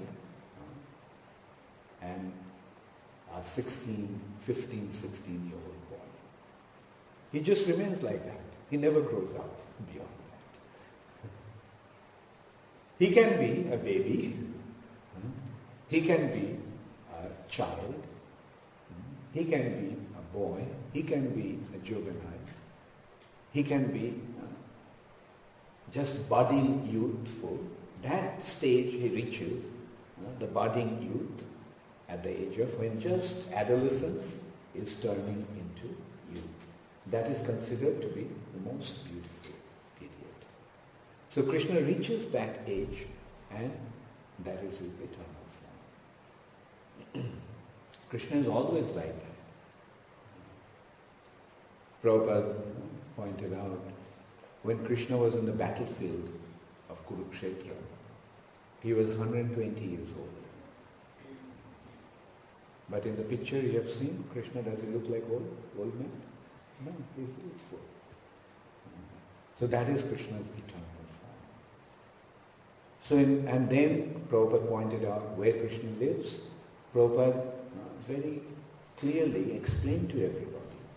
a 16, 15, 16-year-old boy. He just remains like that. He never grows up beyond that. He can be a baby. He can be a child. He can be a boy. He can be a juvenile. He can be just budding youthful. That stage he reaches, the budding youth, at the age of when just adolescence is turning into youth. That is considered to be the most beautiful period. So Krishna reaches that age, and that is his eternal form. Krishna is always like that. Prabhupada pointed out, when Krishna was in the battlefield of Kurukshetra, he was 120 years old. But in the picture you have seen, Krishna, does he look like old man? No, he's youthful. So that is Krishna's eternal form. So and then Prabhupada pointed out where Krishna lives. Prabhupada very clearly explained to everybody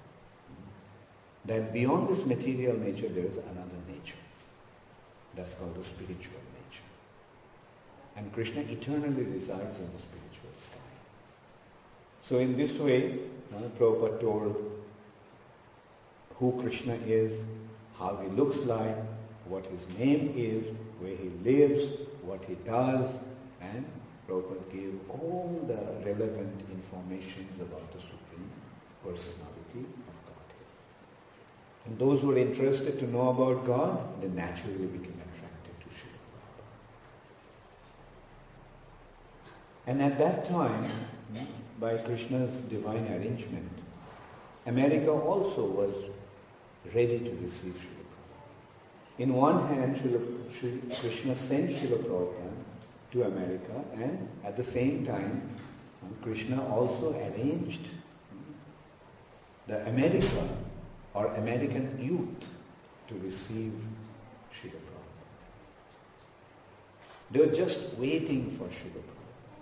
that beyond this material nature there is another nature. That's called the spiritual nature. And Krishna eternally resides in the spiritual sky. So in this way, Prabhupada told who Krishna is, how he looks like, what his name is, where he lives, what he does, and Prabhupada gave all the relevant informations about the Supreme Personality of Godhead. And those who were interested to know about God, they naturally became attracted to Srila Prabhupada. And at that time, by Krishna's divine arrangement, America also was ready to receive Srila Prabhupada. In one hand, Krishna sent Srila Prabhupada to America, and at the same time, Krishna also arranged the America or American youth to receive Srila Prabhupada. They were just waiting for Srila Prabhupada.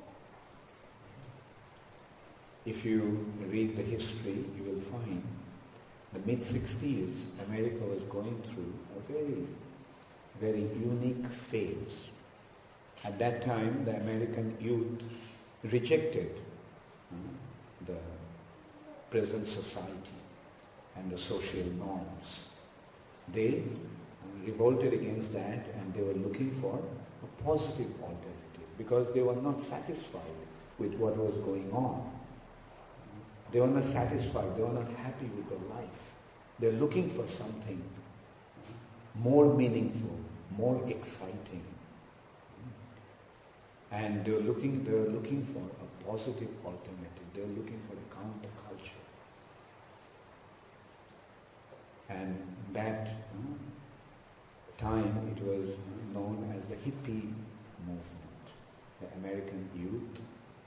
If you read the history, you will find the mid-60s, America was going through a very, very unique phase. At that time, the American youth rejected the present society and the social norms. They revolted against that, and they were looking for a positive alternative because they were not satisfied with what was going on. They were not satisfied, they were not happy with their life. They're looking for something more meaningful, more exciting. And they're looking for a positive alternative. They're looking for a counterculture. And that time it was known as the hippie movement. The American youth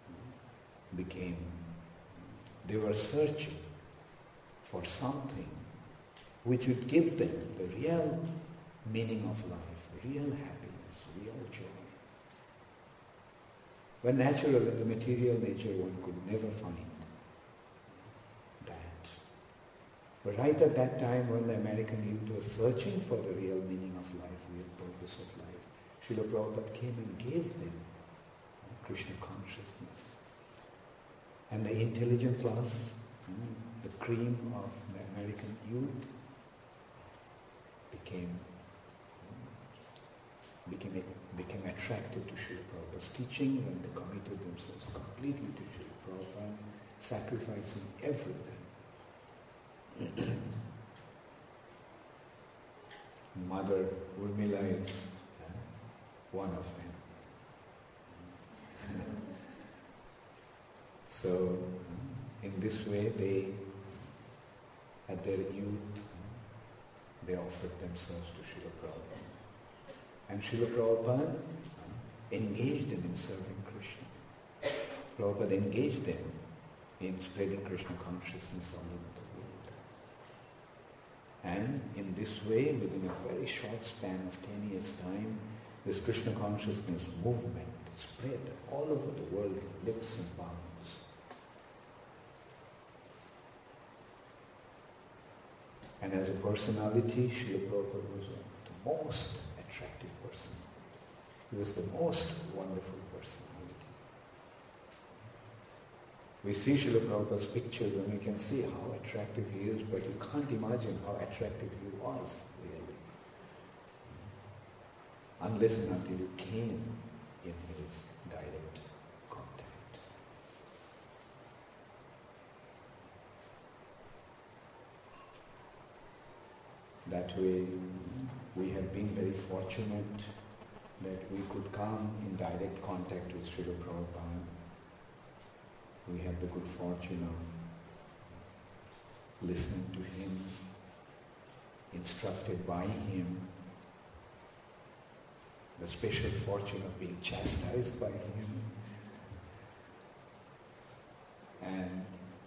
they were searching for something which would give them the real meaning of life, real happiness, real joy. When natural in the material nature one could never find that. But right at that time when the American youth was searching for the real meaning of life, real purpose of life, Srila Prabhupada came and gave them Krishna consciousness. And the intelligent class, the cream of the American youth, became attracted to Srila Prabhupada's teaching, and they committed themselves completely to Srila Prabhupada, sacrificing everything. Mother Urmila is one of them. So, in this way, at their youth, they offered themselves to Srila Prabhupada. And Srila Prabhupada engaged them in serving Krishna. Prabhupada engaged them in spreading Krishna consciousness all over the world. And in this way, within a very short span of 10 years' time, this Krishna consciousness movement spread all over the world in leaps and bounds. And as a personality, Srila Prabhupada was the most attractive personality. He was the most wonderful personality. We see Srila Prabhupada's pictures and we can see how attractive he is, but you can't imagine how attractive he was, really. Unless and until you came in his direct contact. That way, we have been very fortunate that we could come in direct contact with Srila Prabhupada. We have the good fortune of listening to him, instructed by him, the special fortune of being chastised by him, and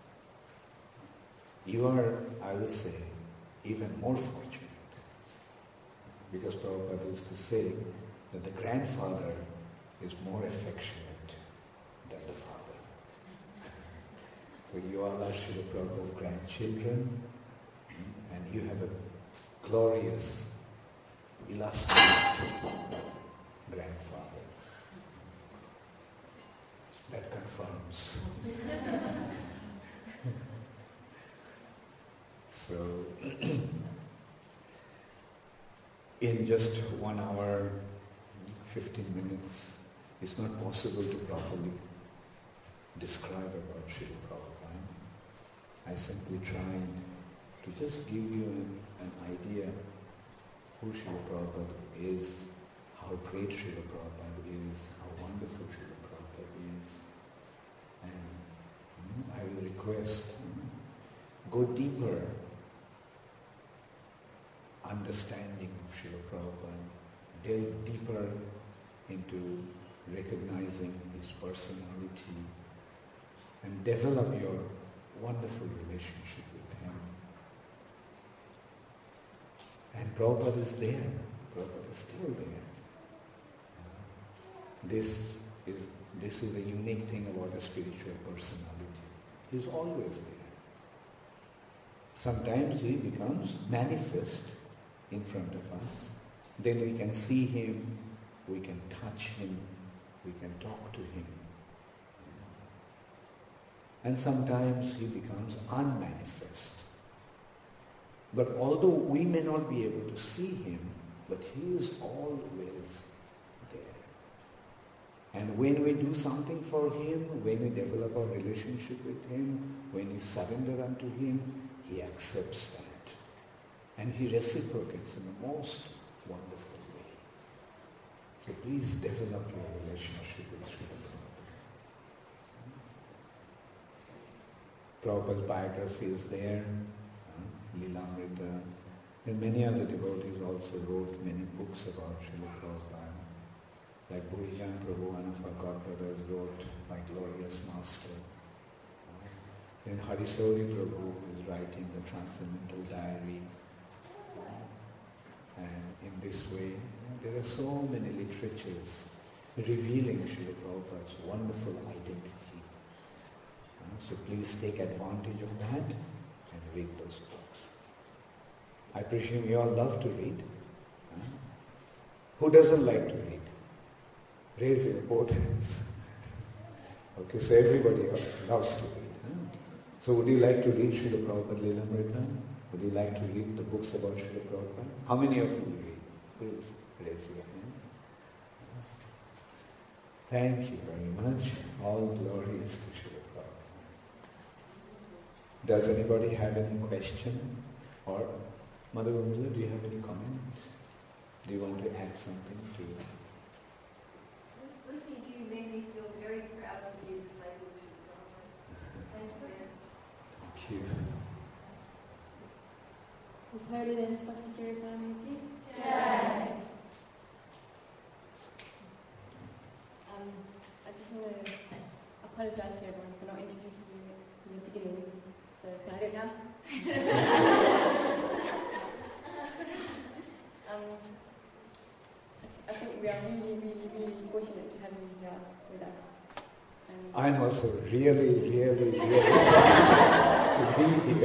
you are, I will say, even more fortunate, because Prabhupada used to say that the grandfather is more affectionate than the father. So you all are Srila Prabhupada's grandchildren, and you have a glorious, illustrious grandfather. That confirms. So, in just 1 hour, 15 minutes, it's not possible to properly describe about Srila Prabhupada. I simply tried to just give you an idea who Srila Prabhupada is, how great Srila Prabhupada is, how wonderful Srila Prabhupada is. And I will request, go deeper understanding of Srila Prabhupada, delve deeper into recognizing his personality, and develop your wonderful relationship with him. And Prabhupada is there. Prabhupada is still there. This is a unique thing about a spiritual personality. He is always there. Sometimes he becomes manifest in front of us. Then we can see him, we can touch him, we can talk to him. And sometimes he becomes unmanifest. But although we may not be able to see him, but he is always there. And when we do something for him, when we develop our relationship with him, when we surrender unto him, he accepts that. And he reciprocates in the most wonderful way. So please develop your relationship with Srila Prabhupada. Prabhupada's biography is there, Lilamrita, and many other devotees also wrote many books about Srila Prabhupada. Like Bhuijan Prabhu, one of our godbrothers, wrote My Glorious Master. Then Harisauri Prabhu is writing the Transcendental Diary. And in this way, there are so many literatures revealing Srila Prabhupada's wonderful identity. So please take advantage of that and read those books. I presume you all love to read. Who doesn't like to read? Raise your both hands. Okay, so everybody loves to read. So would you like to read Srila Prabhupada Lilamrita? Would you like to read the books about Srila Prabhupada? How many of you read? Please raise your hands. Thank you very much. All glory is to Srila Prabhupada. Does anybody have any question? Or Mother Gomila, do you have any comment? Do you want to add something to it? Listening to you made me feel very proud to be a disciple of Srila Prabhupada. Thank you, man. Thank you. His Holiness Dr. Sri Swami. I just want to apologize to everyone for not introducing you in the beginning. So can I do it now? I think we are really, really, really fortunate to have you here. I'm also really, really, really happy to be here.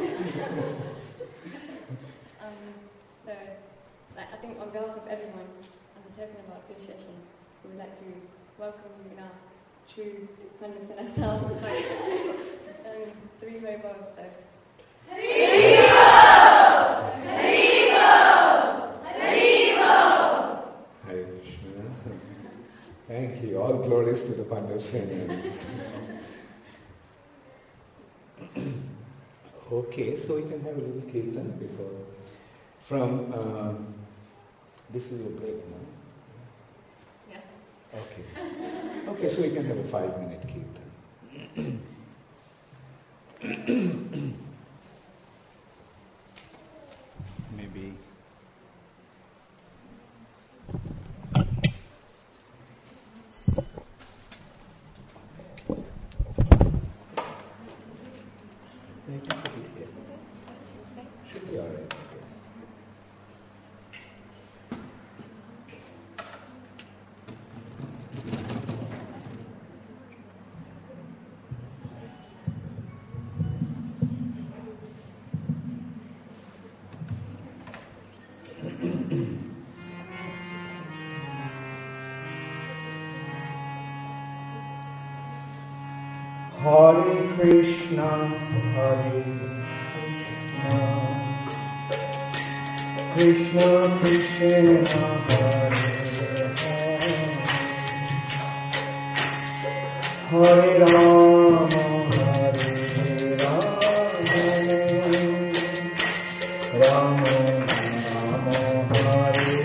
So, I think on behalf of everyone, as a token of our appreciation, we would like to welcome you in our true 100% style. 3 very well, so. Hare Krishna. Thank you. All glories to the Pandavas. Okay, so we can have a little kirtan before. This is a break now. Yeah. Okay. Okay, so we can have a 5-minute kirtan. Maybe. Should be all right. Hare Krishna, Hare Krishna, Krishna Krishna, Hare Hare, Hare Rama, Rama Rama, Hare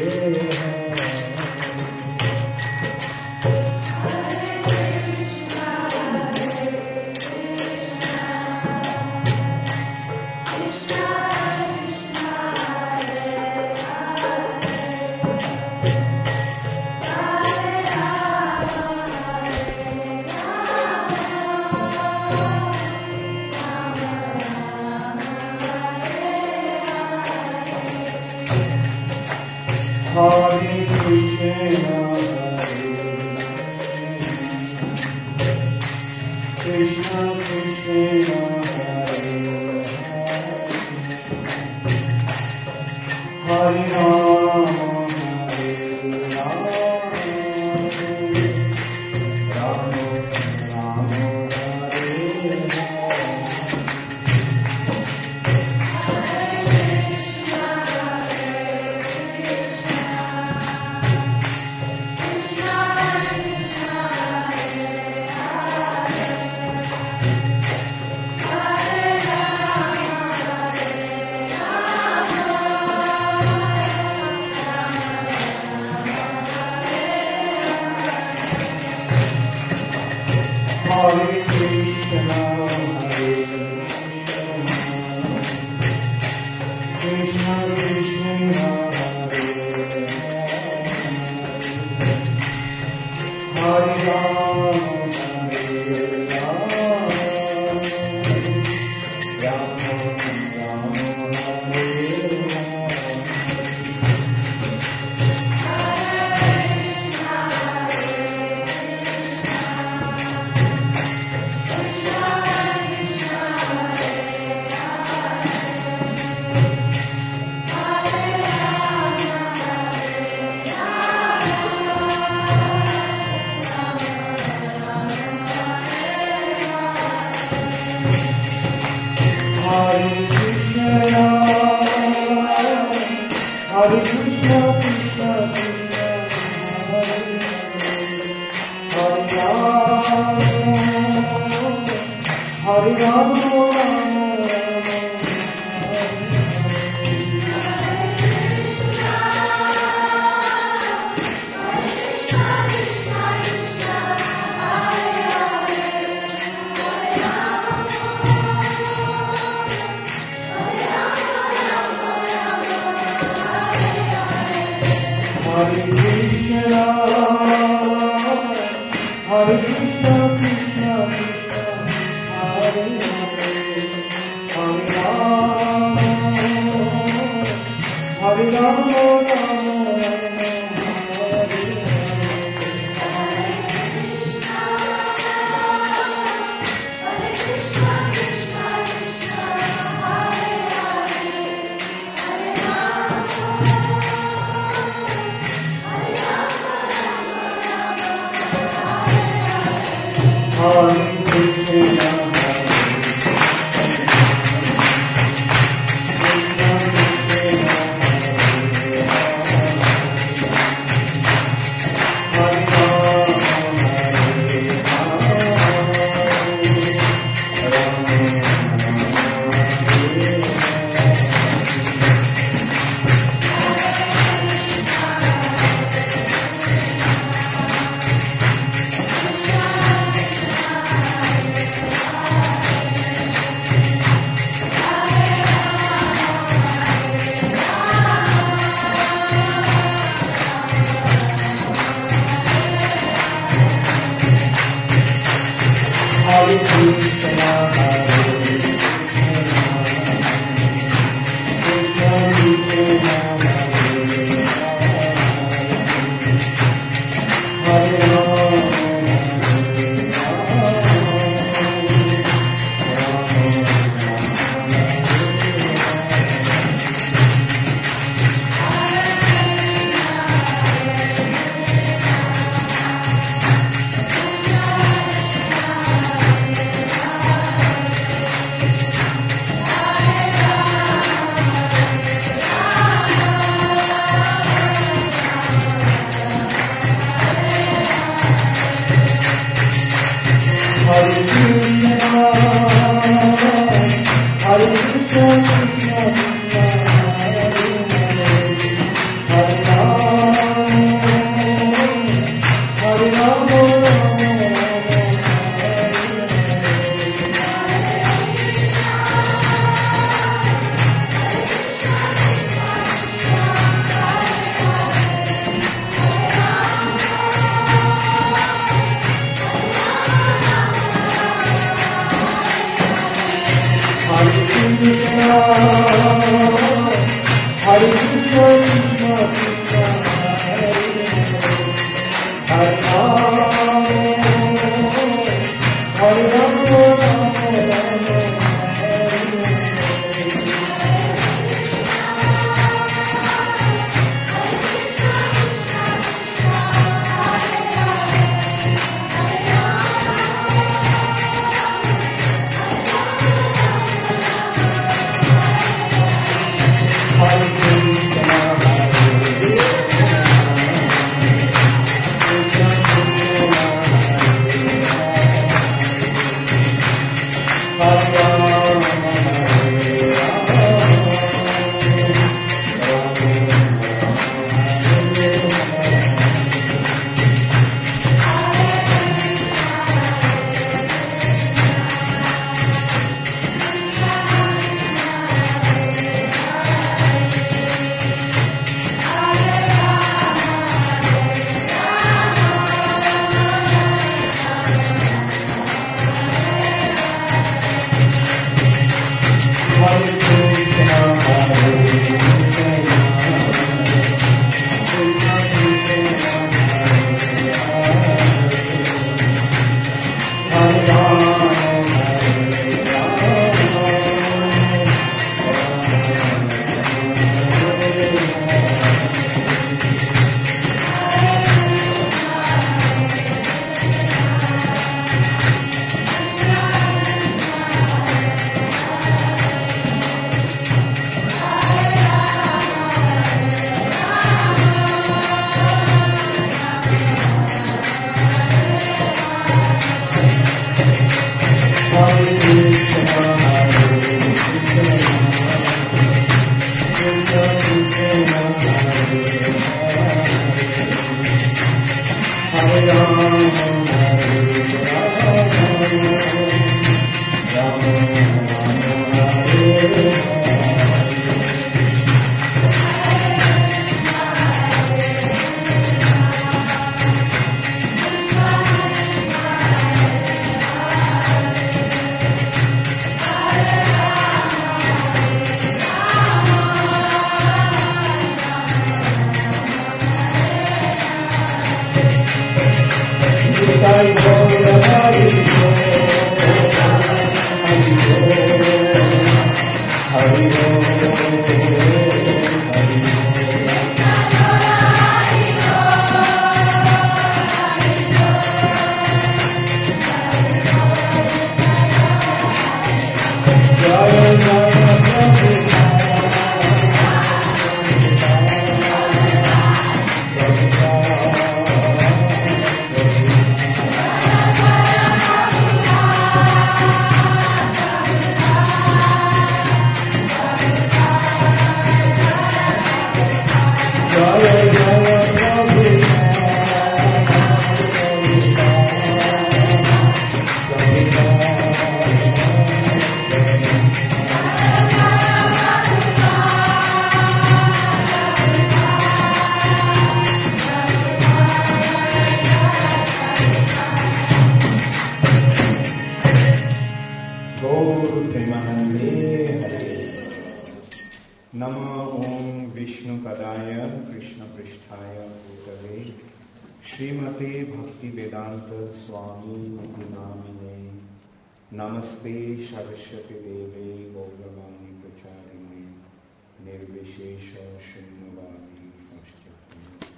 नमो ओम विष्णुपदाय कृष्णपृष्ठाय भूतले श्रीमते भक्तिवेदांत स्वामी नामिने नमस्ते सरस्वती देवे गौरवाणी प्रचारिणे निर्विशेष शून्यवादी पश्चात्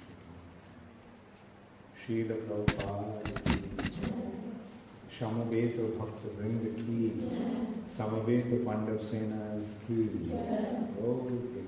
श्रील प्रभुपाद समवेत भक्त वृंद की समवेत पांडव सेना की